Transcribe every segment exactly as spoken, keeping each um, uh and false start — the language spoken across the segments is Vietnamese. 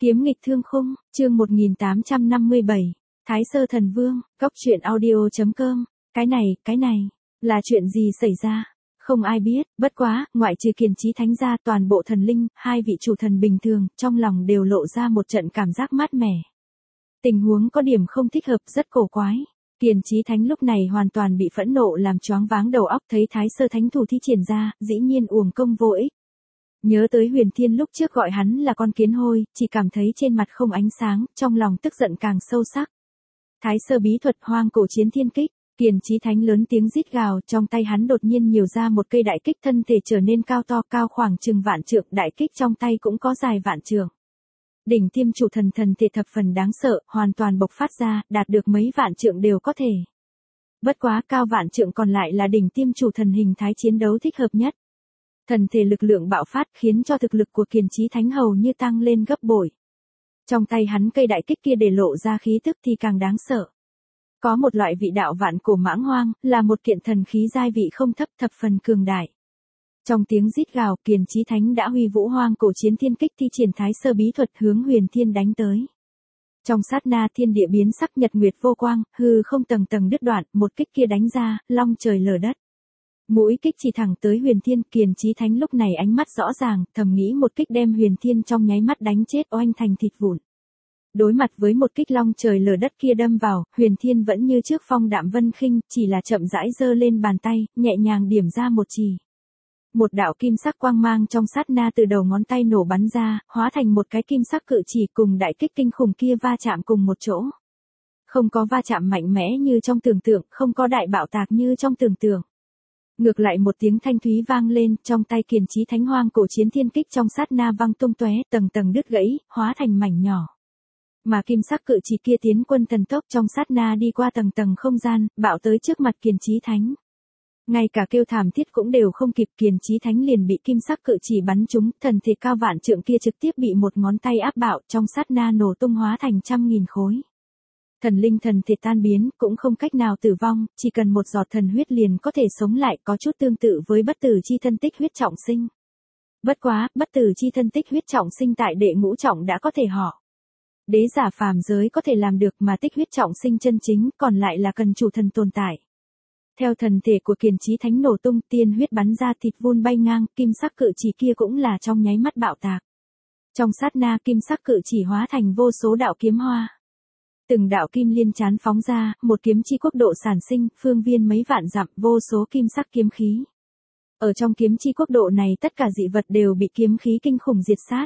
Kiếm nghịch thương khung, chương một nghìn tám trăm năm mươi bảy, Thái Sơ Thần Vương, góc truyện audio.com, cái này, cái này, là chuyện gì xảy ra? Không ai biết, bất quá, ngoại trừ Kiền Chí Thánh ra toàn bộ thần linh, hai vị chủ thần bình thường, trong lòng đều lộ ra một trận cảm giác mát mẻ. Tình huống có điểm không thích hợp, rất cổ quái. Kiền Chí Thánh lúc này hoàn toàn bị phẫn nộ làm choáng váng đầu óc, thấy Thái Sơ Thánh thủ thi triển ra, dĩ nhiên uổng công vô ích. Nhớ tới Huyền Thiên lúc trước gọi hắn là con kiến hôi, chỉ cảm thấy trên mặt không ánh sáng, trong lòng tức giận càng sâu sắc. Thái Sơ bí thuật hoang cổ chiến thiên kích, Kiền Chí Thánh lớn tiếng rít gào, trong tay hắn đột nhiên nhiều ra một cây đại kích, thân thể trở nên cao to, cao khoảng chừng vạn trượng, đại kích trong tay cũng có dài vạn trượng. Đỉnh tiêm chủ thần thần thể thập phần đáng sợ, hoàn toàn bộc phát ra, đạt được mấy vạn trượng đều có thể. Bất quá cao vạn trượng còn lại là đỉnh tiêm chủ thần hình thái chiến đấu thích hợp nhất. Thần thể lực lượng bạo phát khiến cho thực lực của Kiền Chí Thánh hầu như tăng lên gấp bội. Trong tay hắn cây đại kích kia để lộ ra khí tức thì càng đáng sợ. Có một loại vị đạo vạn cổ mãng hoang, là một kiện thần khí giai vị không thấp, thập phần cường đại. Trong tiếng rít gào, Kiền Chí Thánh đã huy vũ hoang cổ chiến thiên kích thi triển Thái Sơ bí thuật hướng Huyền Thiên đánh tới. Trong sát na thiên địa biến sắc, nhật nguyệt vô quang, hư không tầng tầng đứt đoạn, một kích kia đánh ra, long trời lở đất. Mũi kích chỉ thẳng tới Huyền Thiên, Kiền Chí Thánh lúc này ánh mắt rõ ràng, thầm nghĩ một kích đem Huyền Thiên trong nháy mắt đánh chết oanh thành thịt vụn. Đối mặt với một kích long trời lở đất kia đâm vào, Huyền Thiên vẫn như trước phong đạm vân khinh, chỉ là chậm rãi giơ lên bàn tay, nhẹ nhàng điểm ra một chỉ. Một đạo kim sắc quang mang trong sát na từ đầu ngón tay nổ bắn ra, hóa thành một cái kim sắc cự chỉ cùng đại kích kinh khủng kia va chạm cùng một chỗ. Không có va chạm mạnh mẽ như trong tưởng tượng, không có đại bạo tạc như trong tưởng tượng. Ngược lại một tiếng thanh thúy vang lên, trong tay Kiền Chí Thánh hoang cổ chiến thiên kích trong sát na văng tung tóe, tầng tầng đứt gãy, hóa thành mảnh nhỏ. Mà kim sắc cự chỉ kia tiến quân thần tốc trong sát na đi qua tầng tầng không gian, bạo tới trước mặt Kiền Chí Thánh. Ngay cả kêu thảm thiết cũng đều không kịp, Kiền Chí Thánh liền bị kim sắc cự chỉ bắn trúng, thần thể cao vạn trượng kia trực tiếp bị một ngón tay áp bạo, trong sát na nổ tung hóa thành trăm nghìn khối. Thần linh thần thể tan biến, cũng không cách nào tử vong, chỉ cần một giọt thần huyết liền có thể sống lại, có chút tương tự với bất tử chi thân tích huyết trọng sinh. Bất quá, bất tử chi thân tích huyết trọng sinh tại đệ ngũ trọng đã có thể họ. Đế giả phàm giới có thể làm được, mà tích huyết trọng sinh chân chính, còn lại là cần chủ thần tồn tại. Theo thần thể của Kiền Chí Thánh nổ tung, tiên huyết bắn ra, thịt vun bay ngang, kim sắc cự chỉ kia cũng là trong nháy mắt bạo tạc. Trong sát na kim sắc cự chỉ hóa thành vô số đạo kiếm hoa. Từng đạo kim liên chán phóng ra, một kiếm chi quốc độ sản sinh, phương viên mấy vạn dặm, vô số kim sắc kiếm khí. Ở trong kiếm chi quốc độ này tất cả dị vật đều bị kiếm khí kinh khủng diệt sát.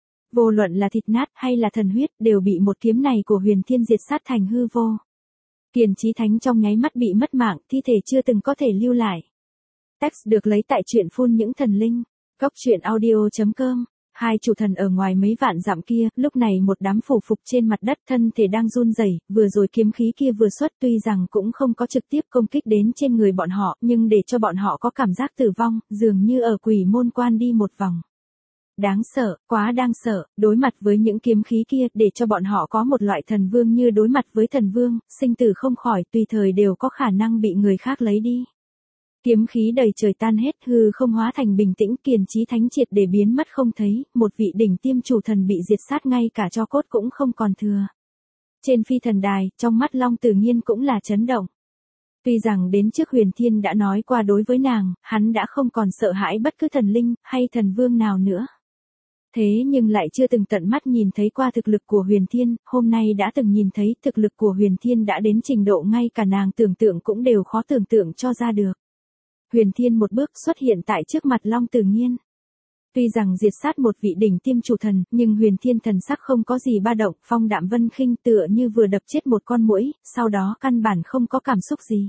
Vô luận là thịt nát hay là thần huyết đều bị một kiếm này của Huyền Thiên diệt sát thành hư vô. Kiền Chí Thánh trong nháy mắt bị mất mạng, thi thể chưa từng có thể lưu lại. Text được lấy tại truyện phun những thần linh, góc truyện audio.com. Hai chủ thần ở ngoài mấy vạn dặm kia, lúc này một đám phủ phục trên mặt đất, thân thể đang run rẩy, vừa rồi kiếm khí kia vừa xuất, tuy rằng cũng không có trực tiếp công kích đến trên người bọn họ, nhưng để cho bọn họ có cảm giác tử vong, dường như ở quỷ môn quan đi một vòng. Đáng sợ, quá đáng sợ, đối mặt với những kiếm khí kia, để cho bọn họ có một loại thần vương như đối mặt với thần vương, sinh tử không khỏi, tùy thời đều có khả năng bị người khác lấy đi. Kiếm khí đầy trời tan hết, hư không hóa thành bình tĩnh, Kiền Chí Thánh triệt để biến mất không thấy, một vị đỉnh tiêm chủ thần bị diệt sát, ngay cả tro cốt cũng không còn thừa. Trên phi thần đài, trong mắt Long Tử Nhiên cũng là chấn động. Tuy rằng đến trước Huyền Thiên đã nói qua đối với nàng, hắn đã không còn sợ hãi bất cứ thần linh, hay thần vương nào nữa. Thế nhưng lại chưa từng tận mắt nhìn thấy qua thực lực của Huyền Thiên, hôm nay đã từng nhìn thấy thực lực của Huyền Thiên đã đến trình độ ngay cả nàng tưởng tượng cũng đều khó tưởng tượng cho ra được. Huyền Thiên một bước xuất hiện tại trước mặt Long Tử Nhiên. Tuy rằng diệt sát một vị đỉnh tiêm chủ thần, nhưng Huyền Thiên thần sắc không có gì ba động, phong đạm vân khinh, tựa như vừa đập chết một con muỗi, sau đó căn bản không có cảm xúc gì.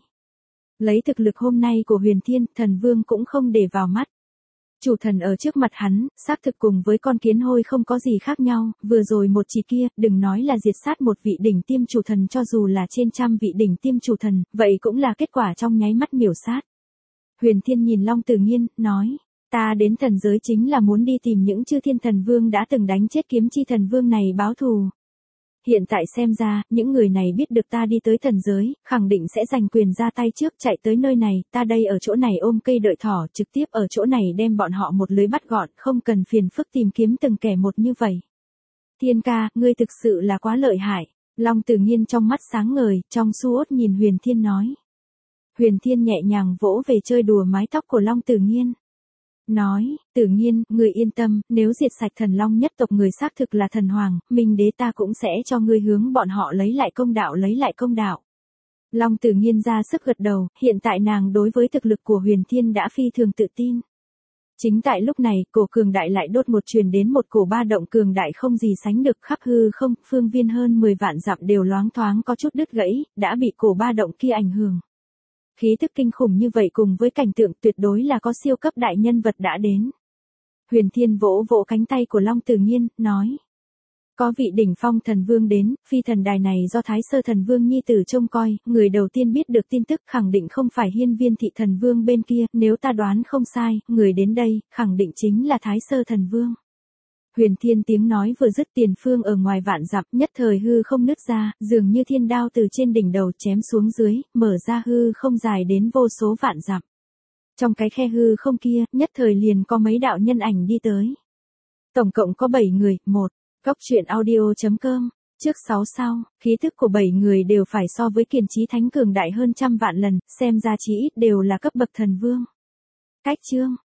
Lấy thực lực hôm nay của Huyền Thiên, thần vương cũng không để vào mắt. Chủ thần ở trước mặt hắn, xác thực cùng với con kiến hôi không có gì khác nhau, vừa rồi một chỉ kia, đừng nói là diệt sát một vị đỉnh tiêm chủ thần, cho dù là trên trăm vị đỉnh tiêm chủ thần, vậy cũng là kết quả trong nháy mắt miểu sát. Huyền Thiên nhìn Long Tử Nhiên, nói, ta đến thần giới chính là muốn đi tìm những chư thiên thần vương đã từng đánh chết kiếm chi thần vương này báo thù. Hiện tại xem ra, những người này biết được ta đi tới thần giới, khẳng định sẽ giành quyền ra tay trước, chạy tới nơi này, ta đây ở chỗ này ôm cây đợi thỏ, trực tiếp ở chỗ này đem bọn họ một lưới bắt gọn, không cần phiền phức tìm kiếm từng kẻ một như vậy. Thiên ca, ngươi thực sự là quá lợi hại. Long Tử Nghiên trong mắt sáng ngời, trong suốt nhìn Huyền Thiên nói. Huyền Thiên nhẹ nhàng vỗ về chơi đùa mái tóc của Long Tử Nghiên. Nói, Tử Nghiên, ngươi yên tâm, nếu diệt sạch thần long nhất tộc người xác thực là thần hoàng, Minh đế ta cũng sẽ cho ngươi hướng bọn họ lấy lại công đạo lấy lại công đạo. Long Tử Nghiên ra sức gật đầu, hiện tại nàng đối với thực lực của Huyền Thiên đã phi thường tự tin. Chính tại lúc này, cổ cường đại lại đột một truyền đến một cổ ba động cường đại không gì sánh được khắp hư không, phương viên hơn mười vạn dặm đều loáng thoáng có chút đứt gãy, đã bị cổ ba động kia ảnh hưởng. Khí tức kinh khủng như vậy cùng với cảnh tượng tuyệt đối là có siêu cấp đại nhân vật đã đến. Huyền Thiên vỗ vỗ cánh tay của Long Tử Nghiên, nói. Có vị đỉnh phong thần vương đến, phi thần đài này do Thái Sơ thần vương nhi tử trông coi, người đầu tiên biết được tin tức khẳng định không phải Hiên Viên thị thần vương bên kia, nếu ta đoán không sai, người đến đây, khẳng định chính là Thái Sơ thần vương. Huyền Thiên tiếng nói vừa dứt, tiền phương ở ngoài vạn dặm, nhất thời hư không nứt ra, dường như thiên đao từ trên đỉnh đầu chém xuống dưới, mở ra hư không dài đến vô số vạn dặm. Trong cái khe hư không kia, nhất thời liền có mấy đạo nhân ảnh đi tới. Tổng cộng có bảy người, một. Góc truyện audio chấm com, trước sáu sau, khí thức của bảy người đều phải so với Kiền Chí Thánh cường đại hơn trăm vạn lần, xem ra chỉ ít đều là cấp bậc thần vương. Cách chương